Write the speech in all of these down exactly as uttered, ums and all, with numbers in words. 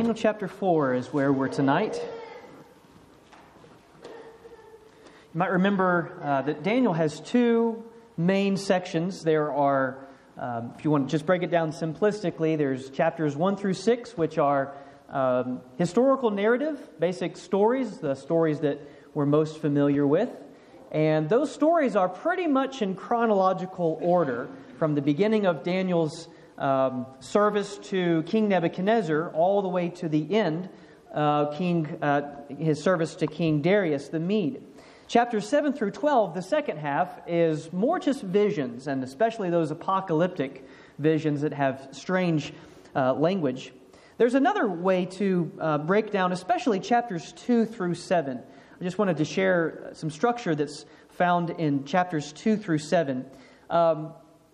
Daniel chapter four is where we're tonight. You might remember uh, that Daniel has two main sections. There are, um, if you want to just break it down simplistically, there's chapters one through six, which are um, historical narrative, basic stories, the stories that we're most familiar with. And those stories are pretty much in chronological order from the beginning of Daniel's um, service to King Nebuchadnezzar all the way to the end, uh, King uh, his service to King Darius the Mede. Chapters seven through twelve, the second half, is more just visions, and especially those apocalyptic visions that have strange uh, language. There's another way to uh, break down, especially chapters two through seven. I just wanted to share some structure that's found in chapters two through seven. Um,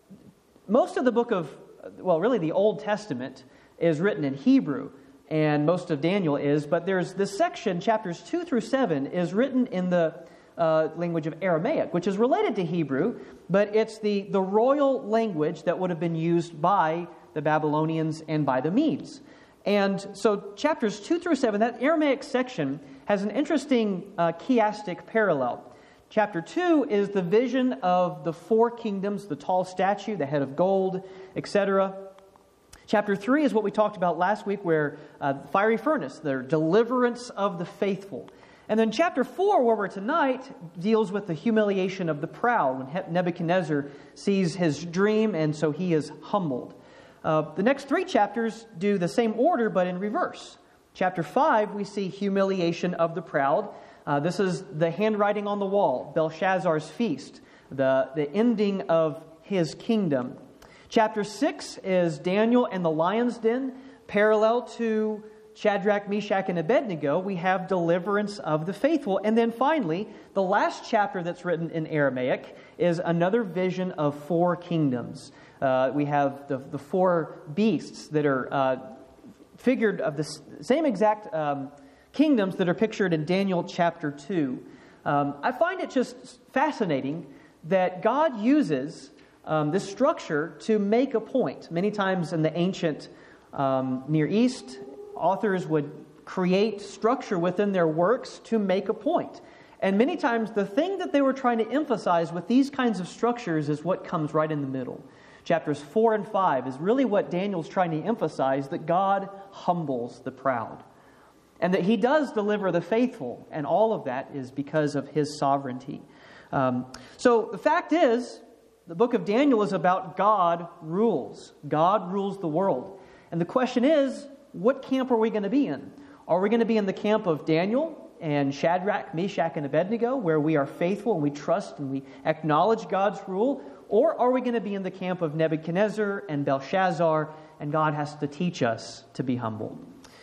most of the book of, well, really the Old Testament is written in Hebrew, and most of Daniel is, but there's this section, chapters two through seven, is written in the uh, language of Aramaic, which is related to Hebrew, but it's the, the royal language that would have been used by the Babylonians and by the Medes. And so chapters two through seven, that Aramaic section has an interesting uh, chiastic parallel. Chapter two is the vision of the four kingdoms, the tall statue, the head of gold, et cetera. Chapter three is what we talked about last week, where uh, fiery furnace, the deliverance of the faithful. And then chapter four, where we're tonight, deals with the humiliation of the proud, when Nebuchadnezzar sees his dream, and so he is humbled. Uh, the next three chapters do the same order, but in reverse. Chapter five, we see humiliation of the proud. Uh, this is the handwriting on the wall, Belshazzar's feast, the, the ending of his kingdom. Chapter six is Daniel and the lion's den. Parallel to Shadrach, Meshach, and Abednego, we have deliverance of the faithful. And then finally, the last chapter that's written in Aramaic is another vision of four kingdoms. Uh, we have the, the four beasts that are uh, figured of the same exact um, kingdoms that are pictured in Daniel chapter two. Um, I find it just fascinating that God uses um, this structure to make a point. Many times in the ancient um, Near East, authors would create structure within their works to make a point. And many times the thing that they were trying to emphasize with these kinds of structures is what comes right in the middle. Chapters four and five is really what Daniel's trying to emphasize, that God humbles the proud. And that he does deliver the faithful, and all of that is because of his sovereignty. Um, so the fact is, the book of Daniel is about God rules. God rules the world. And the question is, what camp are we going to be in? Are we going to be in the camp of Daniel and Shadrach, Meshach, and Abednego, where we are faithful and we trust and we acknowledge God's rule? Or are we going to be in the camp of Nebuchadnezzar and Belshazzar, and God has to teach us to be humble?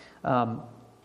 Um,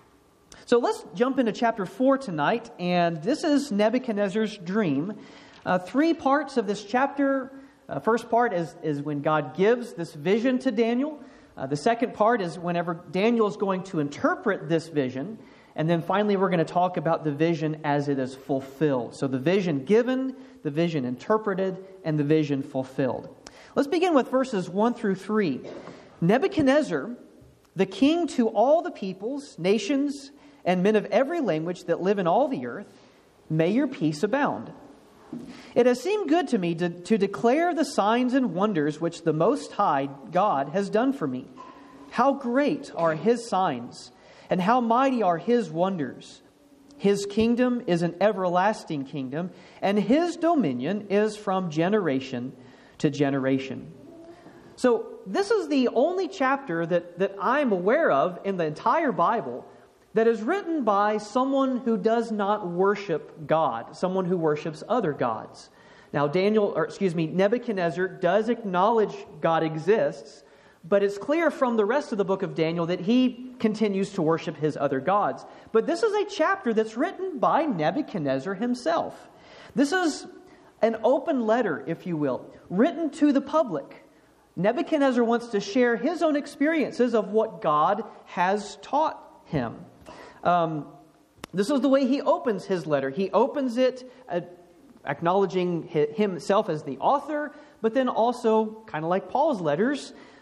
so let's jump into chapter four tonight, and this is Nebuchadnezzar's dream. Uh, three parts of this chapter. Uh, first part is, is when God gives this vision to Daniel. Uh, the second part is whenever Daniel is going to interpret this vision. And then finally, we're going to talk about the vision as it is fulfilled. So the vision given, the vision interpreted, and the vision fulfilled. Let's begin with verses one through three. Nebuchadnezzar, the king to all the peoples, nations, and men of every language that live in all the earth, may your peace abound. It has seemed good to me to, to declare the signs and wonders which the Most High God has done for me. How great are his signs, and how mighty are his wonders. His kingdom is an everlasting kingdom, and his dominion is from generation to generation. So this is the only chapter that, that I'm aware of in the entire Bible that is written by someone who does not worship God, someone who worships other gods. Now, Daniel, or excuse me, Nebuchadnezzar does acknowledge God exists, but it's clear from the rest of the book of Daniel that he continues to worship his other gods. But this is a chapter that's written by Nebuchadnezzar himself. This is an open letter, if you will, written to the public. Nebuchadnezzar wants to share his own experiences of what God has taught him. Um, this is the way he opens his letter. He opens it uh, acknowledging himself as the author, but then also, kind of like Paul's letters,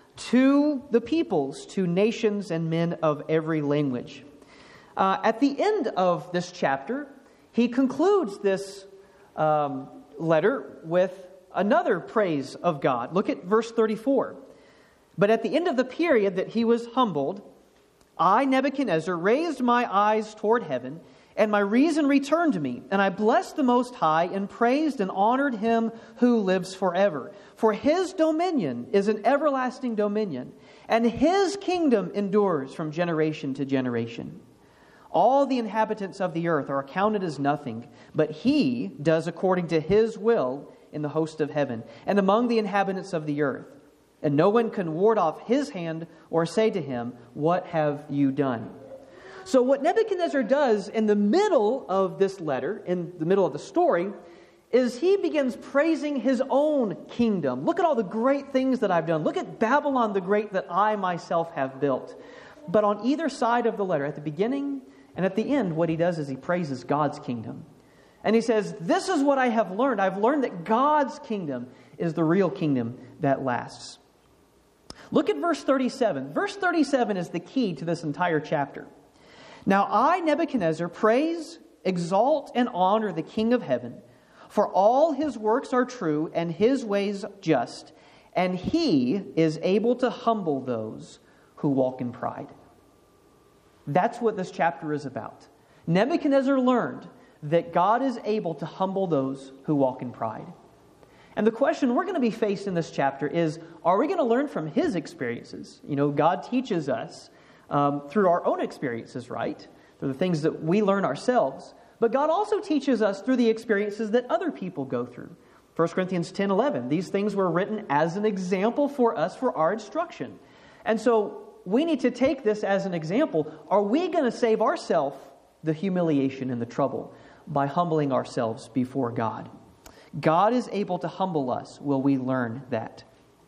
to the peoples, to nations and men of every language. Uh, at the end of this chapter, he concludes this um, letter with another praise of God. Look at verse thirty-four. But at the end of the period that he was humbled, I, Nebuchadnezzar, raised my eyes toward heaven, and my reason returned to me. And I blessed the Most High, and praised and honored him who lives forever. For his dominion is an everlasting dominion, and his kingdom endures from generation to generation. All the inhabitants of the earth are accounted as nothing, but he does according to his will in the host of heaven, and among the inhabitants of the earth. And no one can ward off his hand or say to him, what have you done? So what Nebuchadnezzar does in the middle of this letter, in the middle of the story, is he begins praising his own kingdom. Look at all the great things that I've done. Look at Babylon the Great that I myself have built. But on either side of the letter, at the beginning and at the end, what he does is he praises God's kingdom. And he says, this is what I have learned. I've learned that God's kingdom is the real kingdom that lasts. Look at verse thirty-seven. Verse thirty-seven is the key to this entire chapter. Now I, Nebuchadnezzar, praise, exalt, and honor the King of heaven, for all his works are true and his ways just, and he is able to humble those who walk in pride. That's what this chapter is about. Nebuchadnezzar learned that God is able to humble those who walk in pride. And the question we're going to be faced in this chapter is, are we going to learn from his experiences? You know, God teaches us um, through our own experiences, right? Through the things that we learn ourselves. But God also teaches us through the experiences that other people go through. First Corinthians ten eleven, these things were written as an example for us for our instruction. And so we need to take this as an example. Are we going to save ourselves the humiliation and the trouble by humbling ourselves before God? God is able to humble us. Will we learn that?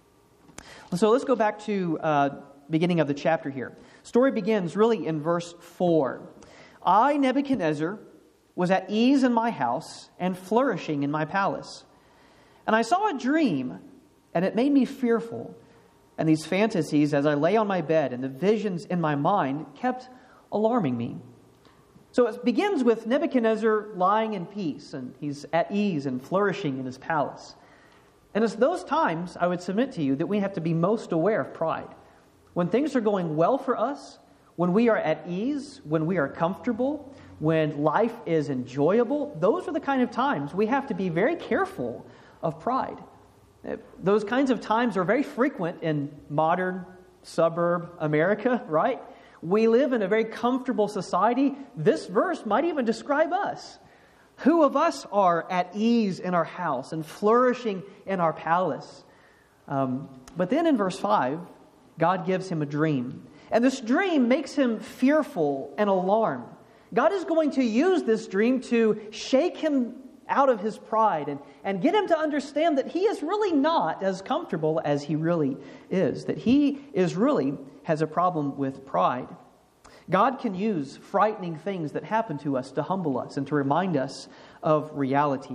So let's go back to uh, beginning of the chapter here. Story begins really in verse four. I, Nebuchadnezzar, was at ease in my house and flourishing in my palace. And I saw a dream, and it made me fearful. And these fantasies, as I lay on my bed, and the visions in my mind kept alarming me. So it begins with Nebuchadnezzar lying in peace, and he's at ease and flourishing in his palace. And it's those times, I would submit to you, that we have to be most aware of pride. When things are going well for us, when we are at ease, when we are comfortable, when life is enjoyable, those are the kind of times we have to be very careful of pride. Those kinds of times are very frequent in modern suburb America, right? We live in a very comfortable society. This verse might even describe us. Who of us are at ease in our house and flourishing in our palace? Um, but then in verse five, God gives him a dream. And this dream makes him fearful and alarmed. God is going to use this dream to shake him out of his pride and, and get him to understand that he is really not as comfortable as he really is. That he is really has a problem with pride. God can use frightening things that happen to us to humble us and to remind us of reality.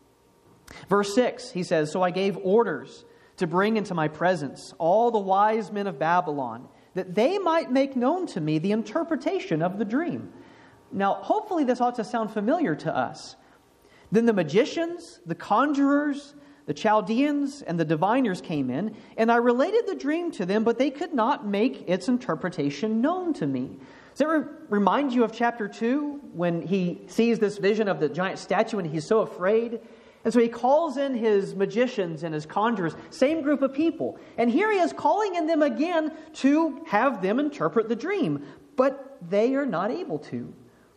Verse six, he says, so I gave orders to bring into my presence all the wise men of Babylon, that they might make known to me the interpretation of the dream. Now, hopefully this ought to sound familiar to us. Then the magicians, the conjurers, the Chaldeans, and the diviners came in, and I related the dream to them, but they could not make its interpretation known to me. Does that re- remind you of chapter two, when he sees this vision of the giant statue and he's so afraid? And so he calls in his magicians and his conjurers, same group of people. And here he is calling in them again to have them interpret the dream, but they are not able to.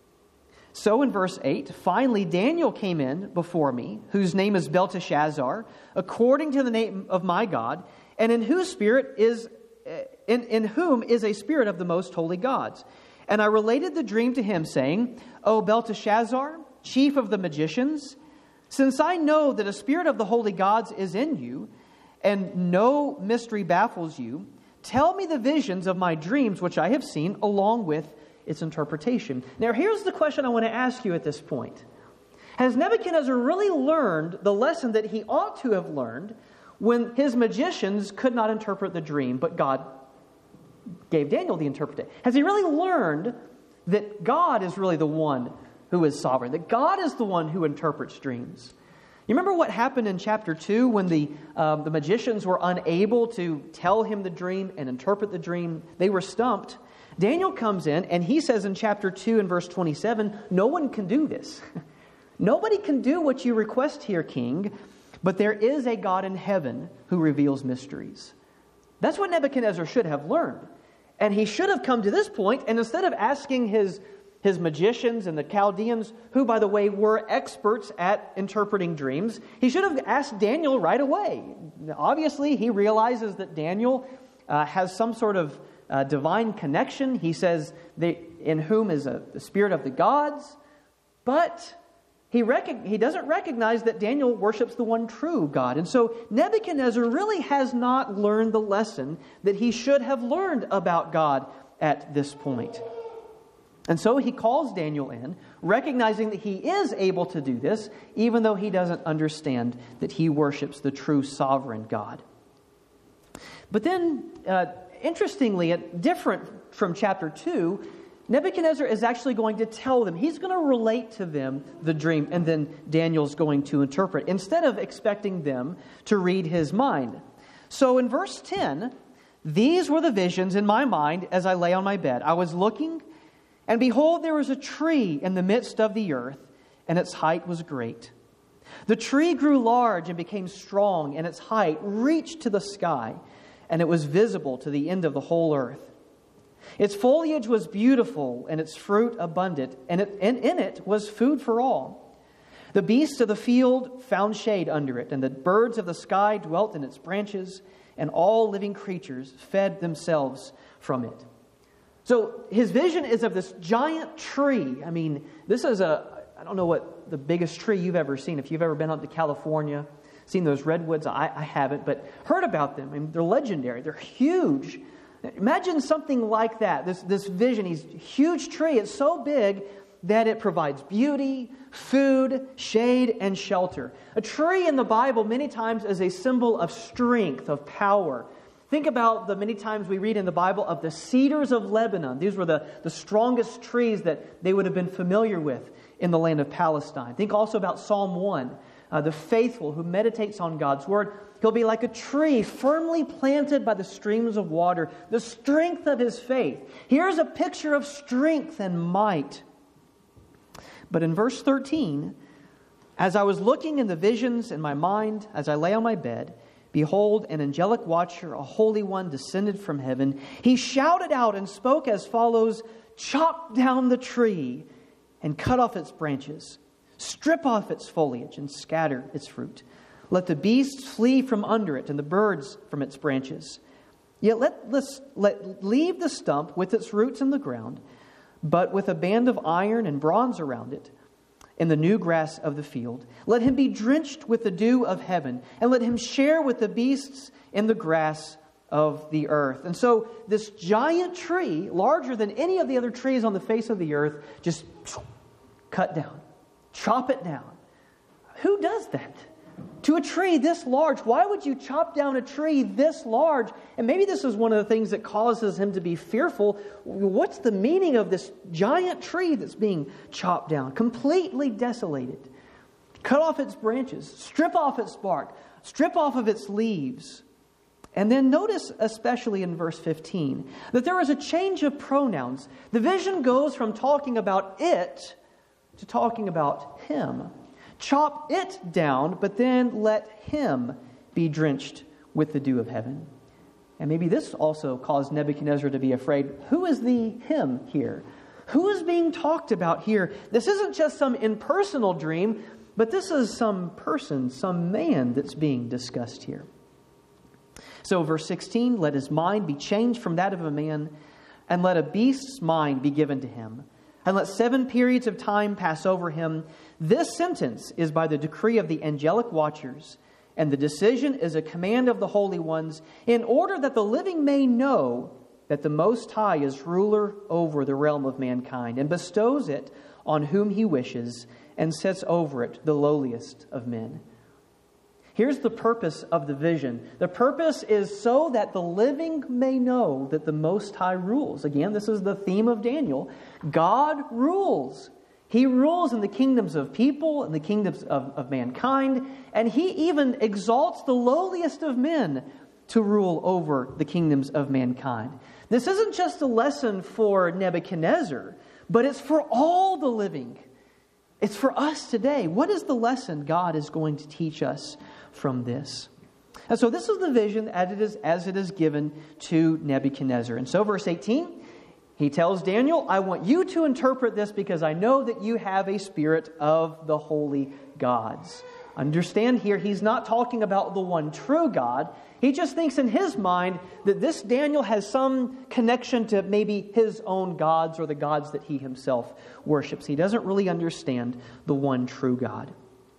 So in verse eight, finally Daniel came in before me, whose name is Belteshazzar, according to the name of my God, and in whose spirit is in, in whom is a spirit of the most holy gods. And I related the dream to him, saying, O Belteshazzar, chief of the magicians, since I know that a spirit of the holy gods is in you, and no mystery baffles you, tell me the visions of my dreams which I have seen, along with its interpretation. Now, here's the question I want to ask you at this point. Has Nebuchadnezzar really learned the lesson that he ought to have learned when his magicians could not interpret the dream, but God gave Daniel the interpretation? Has he really learned that God is really the one who is sovereign, that God is the one who interprets dreams? You remember what happened in chapter two when the, um, the magicians were unable to tell him the dream and interpret the dream? They were stumped. Daniel comes in and he says in chapter two and verse twenty-seven, no one can do this. Nobody can do what you request here, king, but there is a God in heaven who reveals mysteries. That's what Nebuchadnezzar should have learned. And he should have come to this point, and instead of asking his, his magicians and the Chaldeans, who, by the way, were experts at interpreting dreams, he should have asked Daniel right away. Obviously, he realizes that Daniel uh, has some sort of uh, divine connection. He says, they, in whom is a, the spirit of the gods. But he, rec- he doesn't recognize that Daniel worships the one true God. And so Nebuchadnezzar really has not learned the lesson that he should have learned about God at this point. And so he calls Daniel in, recognizing that he is able to do this, even though he doesn't understand that he worships the true sovereign God. But then, uh, interestingly, different from chapter two, Nebuchadnezzar is actually going to tell them. He's going to relate to them the dream, and then Daniel's going to interpret, instead of expecting them to read his mind. So in verse ten, these were the visions in my mind as I lay on my bed. I was looking, and behold, there was a tree in the midst of the earth, and its height was great. The tree grew large and became strong, and its height reached to the sky, and it was visible to the end of the whole earth. Its foliage was beautiful, and its fruit abundant, and, it, and in it was food for all. The beasts of the field found shade under it, and the birds of the sky dwelt in its branches, and all living creatures fed themselves from it. So his vision is of this giant tree. I mean, this is a, I don't know what the biggest tree you've ever seen. If you've ever been out to California, seen those redwoods, I, I haven't, but heard about them. I mean, they're legendary. They're huge. Imagine something like that, this, this vision, this huge tree. It's so big that it provides beauty, food, shade, and shelter. A tree in the Bible many times is a symbol of strength, of power. Think about the many times we read in the Bible of the cedars of Lebanon. These were the, the strongest trees that they would have been familiar with in the land of Palestine. Think also about Psalm one, uh, the faithful who meditates on God's word. He'll be like a tree firmly planted by the streams of water, the strength of his faith. Here's a picture of strength and might. But in verse thirteen, as I was looking in the visions in my mind, as I lay on my bed, behold, an angelic watcher, a holy one, descended from heaven. He shouted out and spoke as follows, chop down the tree and cut off its branches, strip off its foliage and scatter its fruit. Let the beasts flee from under it and the birds from its branches. Yet let, let, let leave the stump with its roots in the ground, but with a band of iron and bronze around it, in the new grass of the field. Let him be drenched with the dew of heaven, and let him share with the beasts in the grass of the earth. And so this giant tree, larger than any of the other trees on the face of the earth, just cut down, chop it down. Who does that? To a tree this large. Why would you chop down a tree this large? And maybe this is one of the things that causes him to be fearful. What's the meaning of this giant tree that's being chopped down? Completely desolated. Cut off its branches. Strip off its bark. Strip off of its leaves. And then notice, especially in verse fifteen, that there is a change of pronouns. The vision goes from talking about it to talking about him. Chop it down, but then let him be drenched with the dew of heaven. And maybe this also caused Nebuchadnezzar to be afraid. Who is the him here? Who is being talked about here? This isn't just some impersonal dream, but this is some person, some man that's being discussed here. So verse sixteen, let his mind be changed from that of a man, and let a beast's mind be given to him. And let seven periods of time pass over him. This sentence is by the decree of the angelic watchers, and the decision is a command of the holy ones, in order that the living may know that the Most High is ruler over the realm of mankind, and bestows it on whom he wishes, and sets over it the lowliest of men. Here's the purpose of the vision. The purpose is so that the living may know that the Most High rules. Again, this is the theme of Daniel. God rules. He rules in the kingdoms of people and the kingdoms of, of mankind. And He even exalts the lowliest of men to rule over the kingdoms of mankind. This isn't just a lesson for Nebuchadnezzar, but it's for all the living. It's for us today. What is the lesson God is going to teach us from this? And so this is the vision as it is, as it is given to Nebuchadnezzar. And so verse eighteen, he tells Daniel, I want you to interpret this because I know that you have a spirit of the holy gods. Understand here, he's not talking about the one true God. He just thinks in his mind that this Daniel has some connection to maybe his own gods or the gods that he himself worships. He doesn't really understand the one true God.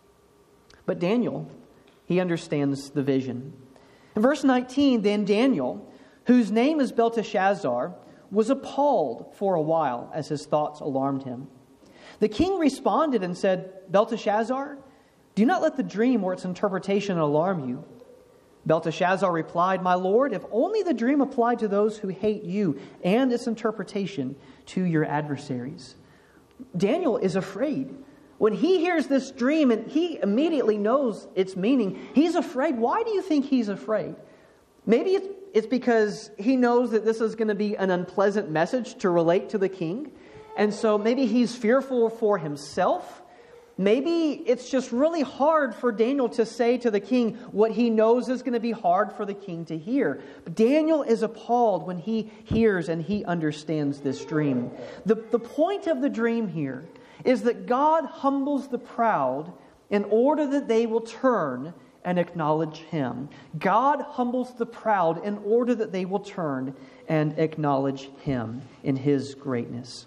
But Daniel, he understands the vision. In verse nineteen, then Daniel, whose name is Belteshazzar, was appalled for a while as his thoughts alarmed him. The king responded and said, Belteshazzar, do not let the dream or its interpretation alarm you. Belteshazzar replied, my lord, if only the dream applied to those who hate you and its interpretation to your adversaries. Daniel is afraid. When he hears this dream and he immediately knows its meaning, he's afraid. Why do you think he's afraid? Maybe it's, it's because he knows that this is going to be an unpleasant message to relate to the king. And so maybe he's fearful for himself. Maybe it's just really hard for Daniel to say to the king what he knows is going to be hard for the king to hear. But Daniel is appalled when he hears and he understands this dream. The, the point of the dream here is that God humbles the proud in order that they will turn and acknowledge Him. God humbles the proud in order that they will turn and acknowledge Him in His greatness.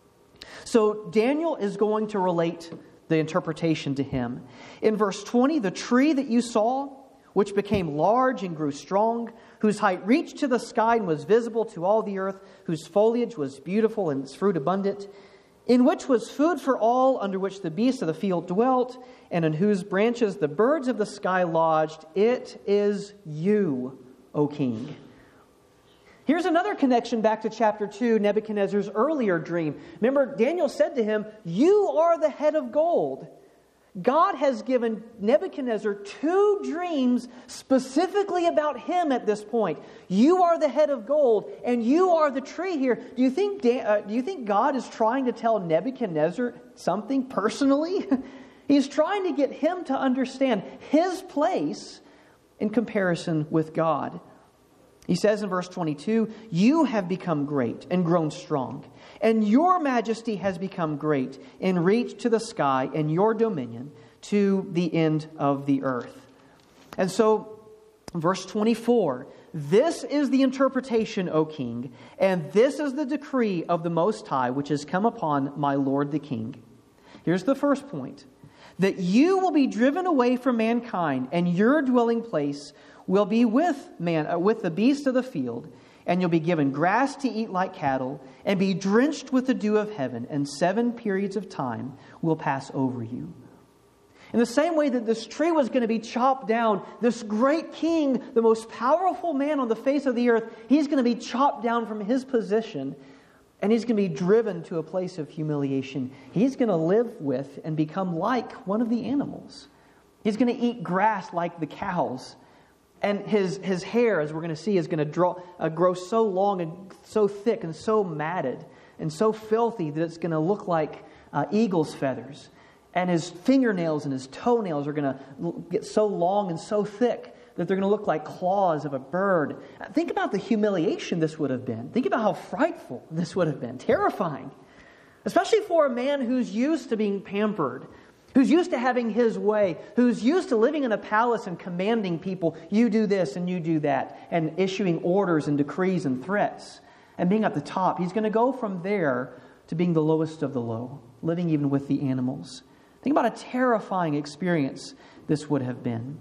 So Daniel is going to relate the interpretation to him. In verse twenty, the tree that you saw, which became large and grew strong, whose height reached to the sky and was visible to all the earth, whose foliage was beautiful and its fruit abundant, in which was food for all, under which the beasts of the field dwelt, and in whose branches the birds of the sky lodged, it is you, O king. Here's another connection back to chapter two, Nebuchadnezzar's earlier dream. Remember, Daniel said to him, you are the head of gold. God has given Nebuchadnezzar two dreams specifically about him at this point. You are the head of gold, and you are the tree here. Do you think, uh, do you think God is trying to tell Nebuchadnezzar something personally? He's trying to get him to understand his place in comparison with God. He says in verse twenty-two, you have become great and grown strong, and your majesty has become great and reached to the sky, and your dominion to the end of the earth. And so, verse twenty-four, this is the interpretation, O king, and this is the decree of the Most High, which has come upon my lord the king. Here's the first point, that you will be driven away from mankind, and your dwelling place will be with man, uh, with the beasts of the field, and you'll be given grass to eat like cattle, and be drenched with the dew of heaven, and seven periods of time will pass over you. In the same way that this tree was going to be chopped down, this great king, the most powerful man on the face of the earth, he's going to be chopped down from his position, and he's going to be driven to a place of humiliation. He's going to live with and become like one of the animals. He's going to eat grass like the cows. And his, his hair, as we're going to see, is going to draw, uh, grow so long and so thick and so matted and so filthy that it's going to look like uh, eagle's feathers. And his fingernails and his toenails are going to get so long and so thick that they're going to look like claws of a bird. Think about the humiliation this would have been. Think about how frightful this would have been. Terrifying. Especially for a man who's used to being pampered, who's used to having his way, who's used to living in a palace and commanding people, you do this and you do that, and issuing orders and decrees and threats, and being at the top. He's going to go from there to being the lowest of the low, living even with the animals. Think about a terrifying experience this would have been.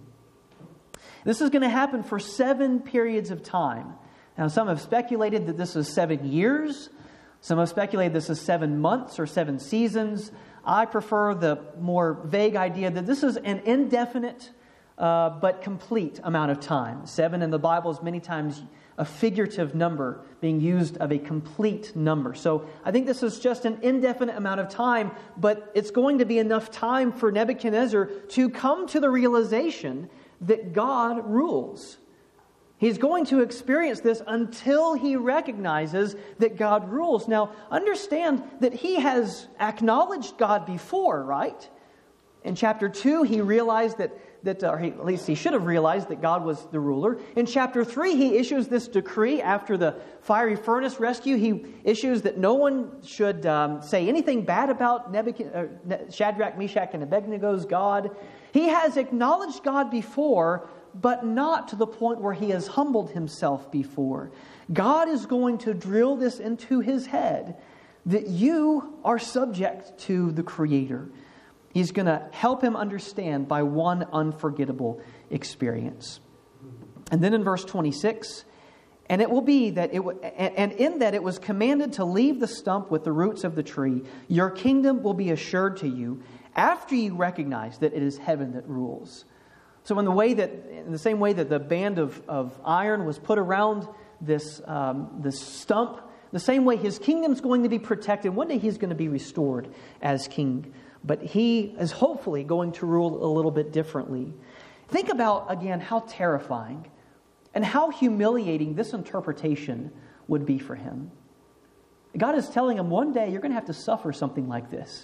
This is going to happen for seven periods of time. Now, some have speculated that this is seven years. Some have speculated this is seven months or seven seasons. I prefer the more vague idea that this is an indefinite uh, but complete amount of time. Seven in the Bible is many times a figurative number being used of a complete number. So I think this is just an indefinite amount of time, but it's going to be enough time for Nebuchadnezzar to come to the realization that God rules. He's going to experience this until he recognizes that God rules. Now, understand that he has acknowledged God before, right? In chapter two, he realized that, that or he, at least he should have realized that God was the ruler. In chapter three, he issues this decree after the fiery furnace rescue. He issues that no one should um, say anything bad about Nebuchadnezzar, uh, Shadrach, Meshach, and Abednego's God. He has acknowledged God before, but not to the point where he has humbled himself before. God is going to drill this into his head that you are subject to the Creator. He's going to help him understand by one unforgettable experience. And then in verse twenty-six, and it will be that it w- and in that it was commanded to leave the stump with the roots of the tree. Your kingdom will be assured to you after you recognize that it is heaven that rules. So in the way that, in the same way that the band of, of iron was put around this, um, this stump, the same way his kingdom's going to be protected. One day he's going to be restored as king. But he is hopefully going to rule a little bit differently. Think about, again, how terrifying and how humiliating this interpretation would be for him. God is telling him one day you're going to have to suffer something like this.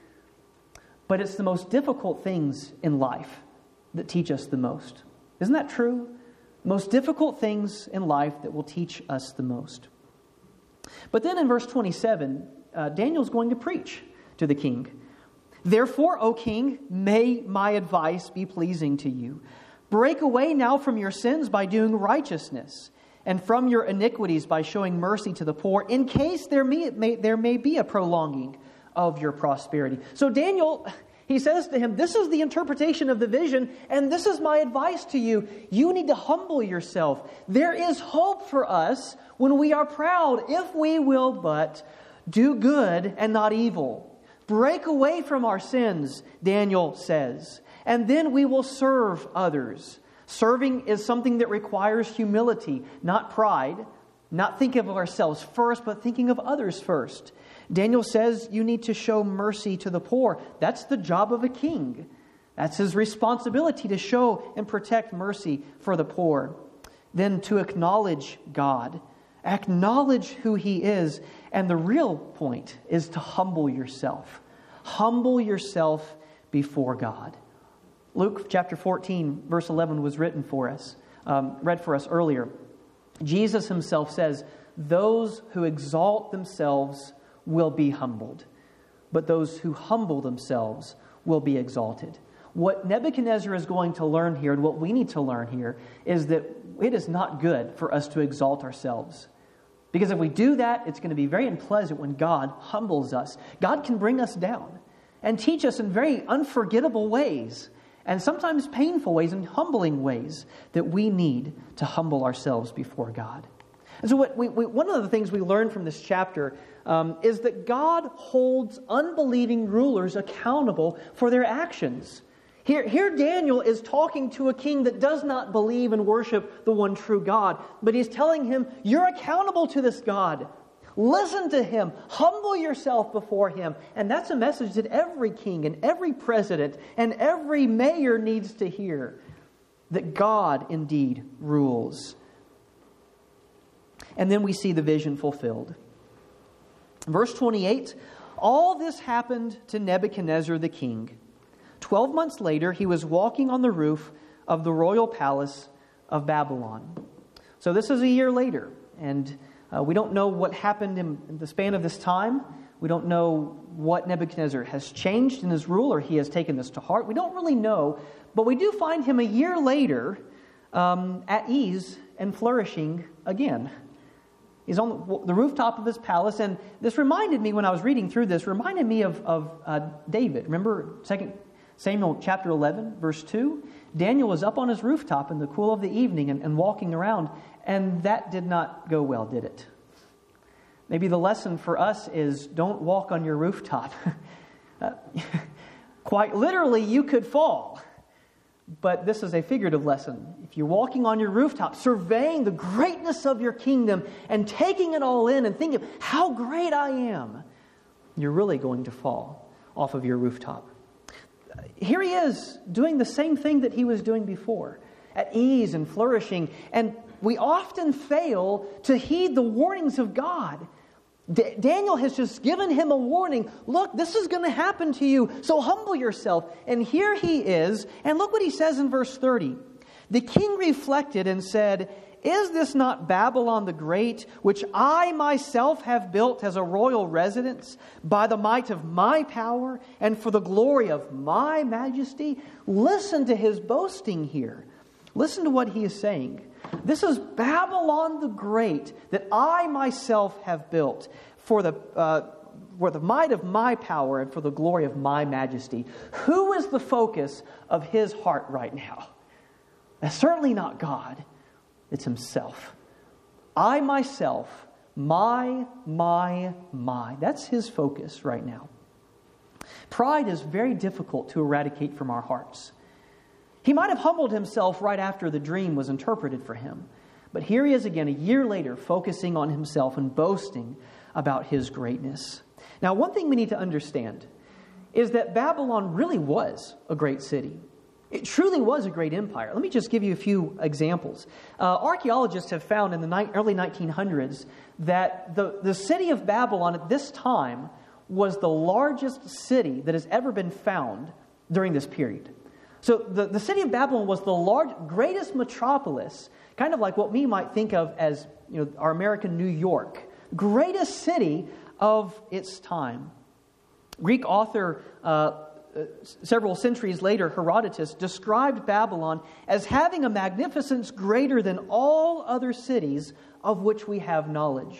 But it's the most difficult things in life that teach us the most. Isn't that true? Most difficult things in life that will teach us the most. But then in verse twenty-seven, uh, Daniel's going to preach to the king. Therefore, O king, may my advice be pleasing to you. Break away now from your sins by doing righteousness, and from your iniquities by showing mercy to the poor, in case there may, may, there may be a prolonging of your prosperity. So Daniel, he says to him, this is the interpretation of the vision, and this is my advice to you. You need to humble yourself. There is hope for us when we are proud, if we will but do good and not evil. Break away from our sins, Daniel says, and then we will serve others. Serving is something that requires humility, not pride, not thinking of ourselves first, but thinking of others first. Daniel says you need to show mercy to the poor. That's the job of a king. That's his responsibility, to show and protect mercy for the poor. Then to acknowledge God. Acknowledge who He is. And the real point is to humble yourself. Humble yourself before God. Luke chapter fourteen, verse eleven was written for us, um, read for us earlier. Jesus Himself says, those who exalt themselves will be humbled, but those who humble themselves will be exalted. What Nebuchadnezzar is going to learn here, and what we need to learn here, is that it is not good for us to exalt ourselves. Because if we do that, it's going to be very unpleasant when God humbles us. God can bring us down and teach us in very unforgettable ways, and sometimes painful ways and humbling ways, that we need to humble ourselves before God. And so what we, we, one of the things we learn from this chapter um, is that God holds unbelieving rulers accountable for their actions. Here, here Daniel is talking to a king that does not believe and worship the one true God, but he's telling him, you're accountable to this God. Listen to Him. Humble yourself before Him. And that's a message that every king and every president and every mayor needs to hear, that God indeed rules. And then we see the vision fulfilled. Verse twenty-eight, all this happened to Nebuchadnezzar the king. Twelve months later, he was walking on the roof of the royal palace of Babylon. So this is a year later, and uh, we don't know what happened in, in the span of this time. We don't know what Nebuchadnezzar has changed in his rule, or he has taken this to heart. We don't really know, but we do find him a year later um, at ease and flourishing again. He's on the rooftop of his palace, and this reminded me, when I was reading through this, reminded me of, of uh, David. Remember Second Samuel chapter eleven, verse two? Daniel was up on his rooftop in the cool of the evening and, and walking around, and that did not go well, did it? Maybe the lesson for us is, don't walk on your rooftop. uh, quite literally, you could fall. But this is a figurative lesson. If you're walking on your rooftop, surveying the greatness of your kingdom and taking it all in and thinking, how great I am, you're really going to fall off of your rooftop. Here he is doing the same thing that he was doing before, at ease and flourishing. And we often fail to heed the warnings of God. D- Daniel has just given him a warning. Look, this is going to happen to you, so humble yourself. And here he is, and look what he says in verse thirty. The king reflected and said, is this not Babylon the Great, which I myself have built as a royal residence by the might of my power and for the glory of my majesty? Listen to his boasting here. Listen to what he is saying. This is Babylon the Great that I myself have built for the uh, for the might of my power and for the glory of my majesty. Who is the focus of his heart right now? That's certainly not God. It's himself. I myself, my, my, my. That's his focus right now. Pride is very difficult to eradicate from our hearts. He might have humbled himself right after the dream was interpreted for him. But here he is again, a year later, focusing on himself and boasting about his greatness. Now, one thing we need to understand is that Babylon really was a great city. It truly was a great empire. Let me just give you a few examples. Uh, archaeologists have found in the ni- early nineteen hundreds that the, the city of Babylon at this time was the largest city that has ever been found during this period. So the, the city of Babylon was the large, greatest metropolis, kind of like what we might think of as, you know, our American New York. Greatest city of its time. Greek author, uh, several centuries later, Herodotus, described Babylon as having a magnificence greater than all other cities of which we have knowledge.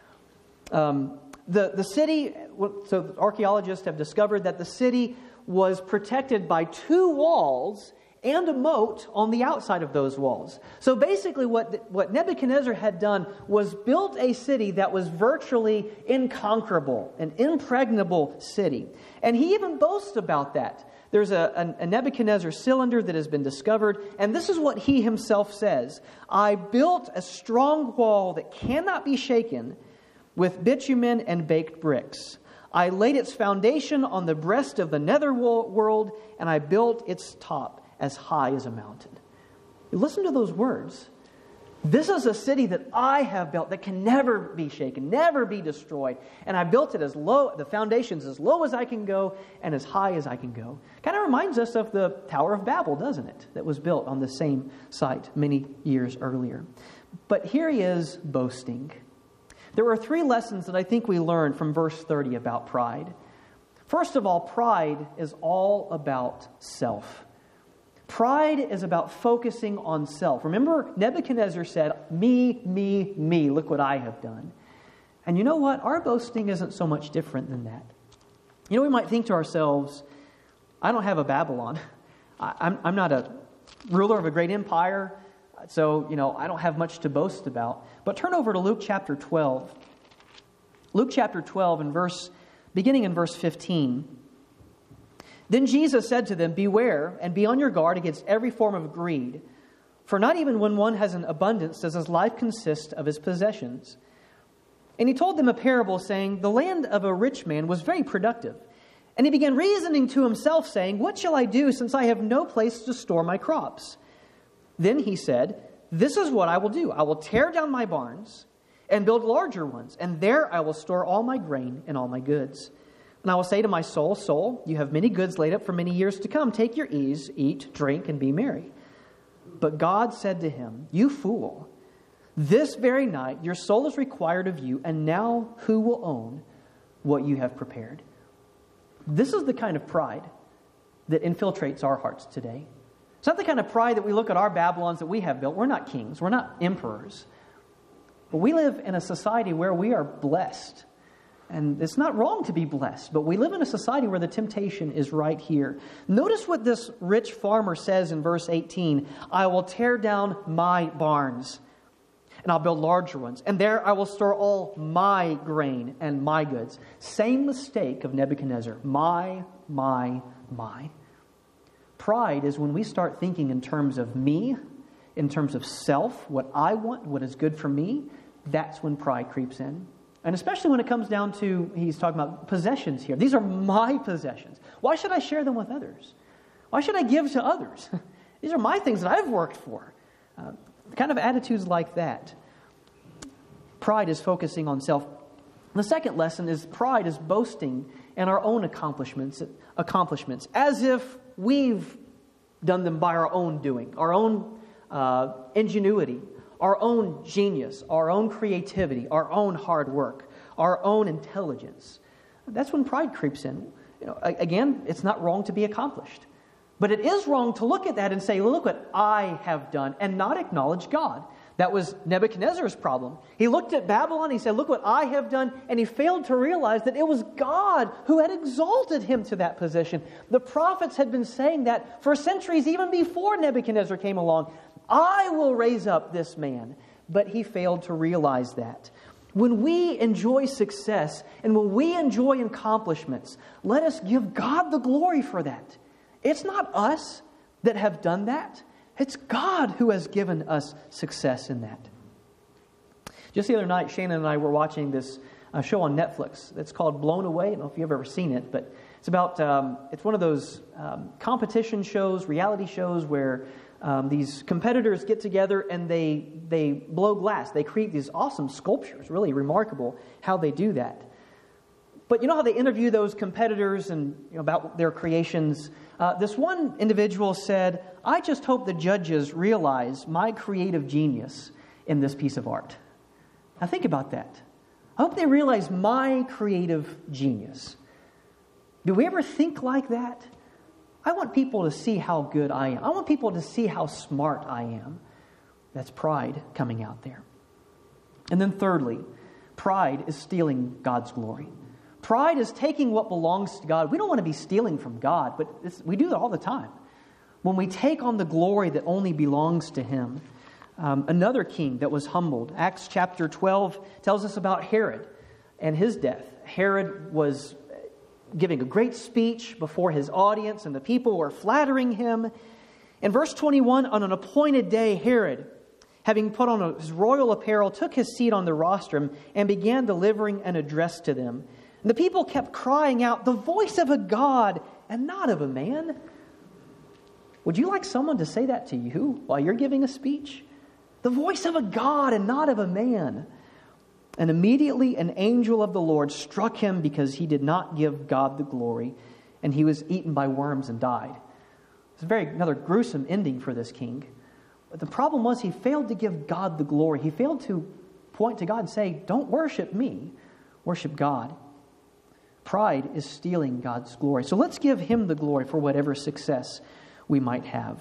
Um, the, the city, so archaeologists have discovered that the city was protected by two walls and a moat on the outside of those walls. So basically what, what Nebuchadnezzar had done was built a city that was virtually inconquerable, an impregnable city. And he even boasts about that. There's a, a, a Nebuchadnezzar cylinder that has been discovered, and this is what he himself says. I built a strong wall that cannot be shaken with bitumen and baked bricks. I laid its foundation on the breast of the nether world, and I built its top as high as a mountain. Listen to those words. This is a city that I have built that can never be shaken, never be destroyed. And I built it as low, the foundations as low as I can go and as high as I can go. Kind of reminds us of the Tower of Babel, doesn't it? That was built on the same site many years earlier. But here he is boasting. There are three lessons that I think we learn from verse thirty about pride. First of all, pride is all about self. Pride is about focusing on self. Remember, Nebuchadnezzar said, me, me, me, look what I have done. And you know what? Our boasting isn't so much different than that. You know, we might think to ourselves, I don't have a Babylon. I, I'm, I'm not a ruler of a great empire. So, you know, I don't have much to boast about. But turn over to Luke chapter twelve. Luke chapter twelve, and verse, beginning in verse fifteen. Then Jesus said to them, beware and be on your guard against every form of greed. For not even when one has an abundance does his life consist of his possessions. And he told them a parable, saying, the land of a rich man was very productive. And he began reasoning to himself, saying, what shall I do, since I have no place to store my crops? Then he said, this is what I will do. I will tear down my barns and build larger ones, and there I will store all my grain and all my goods. And I will say to my soul, soul, you have many goods laid up for many years to come. Take your ease, eat, drink, and be merry. But God said to him, you fool, this very night your soul is required of you, and now who will own what you have prepared? This is the kind of pride that infiltrates our hearts today. It's not the kind of pride that we look at our Babylons that we have built. We're not kings. We're not emperors. But we live in a society where we are blessed. And it's not wrong to be blessed, but we live in a society where the temptation is right here. Notice what this rich farmer says in verse eighteen. I will tear down my barns, and I'll build larger ones. And there I will store all my grain and my goods. Same mistake of Nebuchadnezzar. My, my, my. Pride is when we start thinking in terms of me, in terms of self, what I want, what is good for me. That's when pride creeps in. And especially when it comes down to, he's talking about possessions here. These are my possessions. Why should I share them with others? Why should I give to others? These are my things that I've worked for. Uh, kind of attitudes like that. Pride is focusing on self. The second lesson is pride is boasting in our own accomplishments, accomplishments, as if we've done them by our own doing, our own uh, ingenuity, our own genius, our own creativity, our own hard work, our own intelligence. That's when pride creeps in. You know, again, it's not wrong to be accomplished. But it is wrong to look at that and say, look what I have done, and not acknowledge God. That was Nebuchadnezzar's problem. He looked at Babylon, he said, look what I have done, and he failed to realize that it was God who had exalted him to that position. The prophets had been saying that for centuries, even before Nebuchadnezzar came along. I will raise up this man. But he failed to realize that. When we enjoy success and when we enjoy accomplishments, let us give God the glory for that. It's not us that have done that. It's God who has given us success in that. Just the other night, Shannon and I were watching this uh, show on Netflix that's called Blown Away. I don't know if you've ever seen it, but it's about, um, it's one of those um, competition shows, reality shows where um, these competitors get together and they, they blow glass. They create these awesome sculptures, really remarkable how they do that. But you know how they interview those competitors and you know, about their creations? Uh, this one individual said, I just hope the judges realize my creative genius in this piece of art. Now think about that. I hope they realize my creative genius. Do we ever think like that? I want people to see how good I am. I want people to see how smart I am. That's pride coming out there. And then thirdly, pride is stealing God's glory. Pride is taking what belongs to God. We don't want to be stealing from God, but it's, we do that all the time. When we take on the glory that only belongs to Him. Um, another king that was humbled. Acts chapter twelve tells us about Herod and his death. Herod was giving a great speech before his audience, and the people were flattering him. In verse twenty-one, on an appointed day, Herod, having put on his royal apparel, took his seat on the rostrum and began delivering an address to them. And the people kept crying out, the voice of a God and not of a man. Would you like someone to say that to you while you're giving a speech? The voice of a God and not of a man. And immediately an angel of the Lord struck him because he did not give God the glory, and he was eaten by worms and died. It's a very another gruesome ending for this king. But the problem was he failed to give God the glory. He failed to point to God and say, don't worship me, worship God. Pride is stealing God's glory. So let's give Him the glory for whatever success we might have.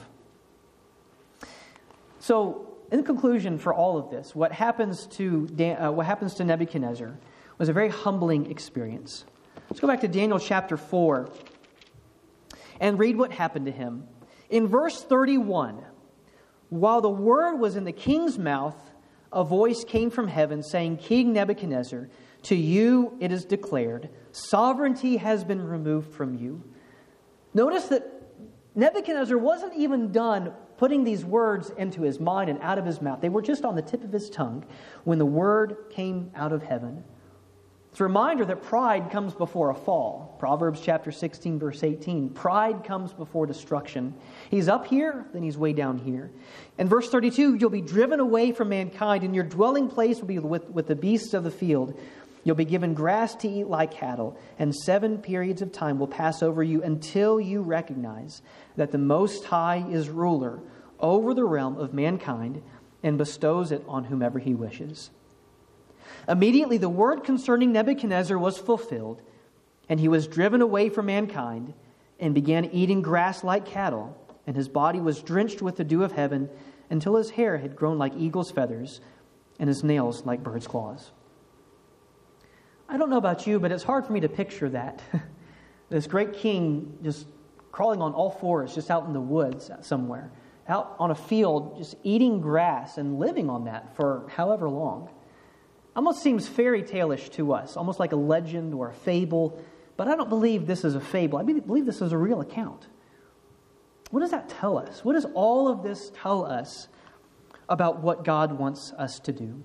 So, in conclusion for all of this, what happens to Dan, uh, what happens to Nebuchadnezzar was a very humbling experience. Let's go back to Daniel chapter four and read what happened to him. In verse thirty-one, while the word was in the king's mouth, a voice came from heaven saying, King Nebuchadnezzar, to you it is declared, sovereignty has been removed from you. Notice that Nebuchadnezzar wasn't even done putting these words into his mind and out of his mouth. They were just on the tip of his tongue when the word came out of heaven. It's a reminder that pride comes before a fall. Proverbs chapter sixteen, verse eighteen. Pride comes before destruction. He's up here, then he's way down here. In verse thirty-two, you'll be driven away from mankind, and your dwelling place will be with, with the beasts of the field. You'll be given grass to eat like cattle, and seven periods of time will pass over you until you recognize that the Most High is ruler over the realm of mankind and bestows it on whomever He wishes. Immediately the word concerning Nebuchadnezzar was fulfilled, and he was driven away from mankind and began eating grass like cattle, and his body was drenched with the dew of heaven until his hair had grown like eagle's feathers and his nails like bird's claws. I don't know about you, but it's hard for me to picture that. This great king just crawling on all fours, just out in the woods somewhere, out on a field, just eating grass and living on that for however long. Almost seems fairy tale-ish to us, almost like a legend or a fable, but I don't believe this is a fable. I believe this is a real account. What does that tell us? What does all of this tell us about what God wants us to do?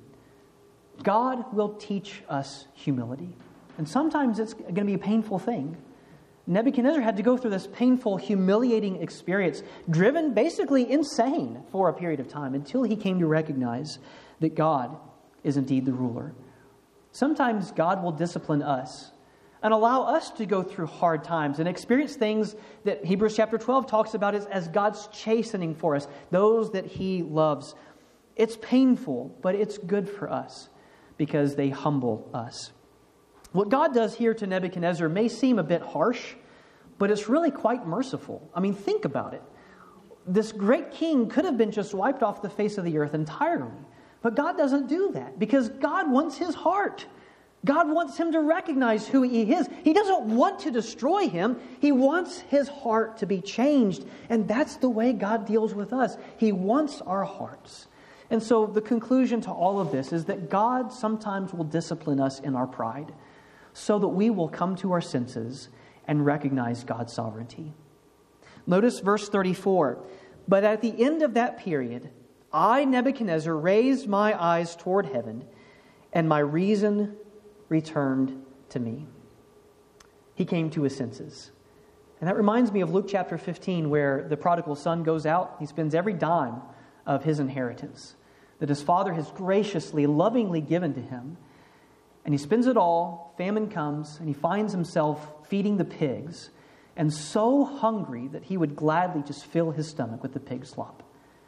God will teach us humility. And sometimes it's going to be a painful thing. Nebuchadnezzar had to go through this painful, humiliating experience, driven basically insane for a period of time until he came to recognize that God is indeed the ruler. Sometimes God will discipline us and allow us to go through hard times and experience things that Hebrews chapter twelve talks about as, as God's chastening for us, those that he loves. It's painful, but it's good for us because they humble us. What God does here to Nebuchadnezzar may seem a bit harsh, but it's really quite merciful. I mean, think about it. This great king could have been just wiped off the face of the earth entirely, but God doesn't do that because God wants his heart. God wants him to recognize who he is. He doesn't want to destroy him. He wants his heart to be changed, and that's the way God deals with us. He wants our hearts. And so the conclusion to all of this is that God sometimes will discipline us in our pride so that we will come to our senses and recognize God's sovereignty. Notice verse thirty-four. But at the end of that period, I, Nebuchadnezzar, raised my eyes toward heaven, and my reason returned to me. He came to his senses. And that reminds me of Luke chapter fifteen, where the prodigal son goes out. He spends every dime of his inheritance that his father has graciously, lovingly given to him. And he spends it all, famine comes, and he finds himself feeding the pigs, and so hungry that he would gladly just fill his stomach with the pig slop.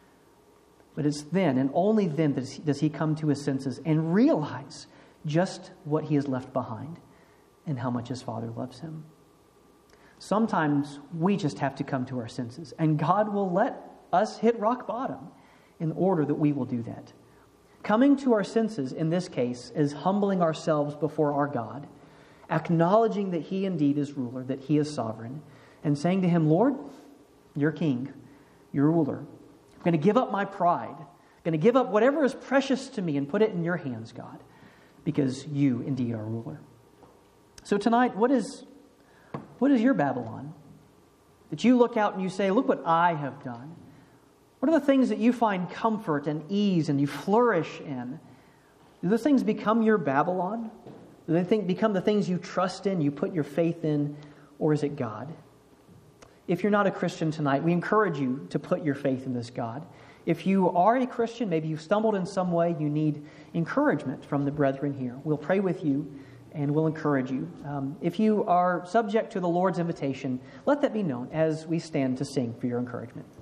But it's then, and only then, does he, does he come to his senses and realize just what he has left behind and how much his father loves him. Sometimes we just have to come to our senses, and God will let us hit rock bottom in order that we will do that. Coming to our senses in this case is humbling ourselves before our God, acknowledging that he indeed is ruler, that he is sovereign, and saying to him, Lord, you're king, you're ruler. I'm going to give up my pride. I'm going to give up whatever is precious to me and put it in your hands, God, because you indeed are ruler. So tonight, what is, what is your Babylon? That you look out and you say, look what I have done. What are the things that you find comfort and ease and you flourish in? Do those things become your Babylon? Do they think become the things you trust in, you put your faith in, or is it God? If you're not a Christian tonight, we encourage you to put your faith in this God. If you are a Christian, maybe you've stumbled in some way, you need encouragement from the brethren here. We'll pray with you and we'll encourage you. Um, if you are subject to the Lord's invitation, let that be known as we stand to sing for your encouragement.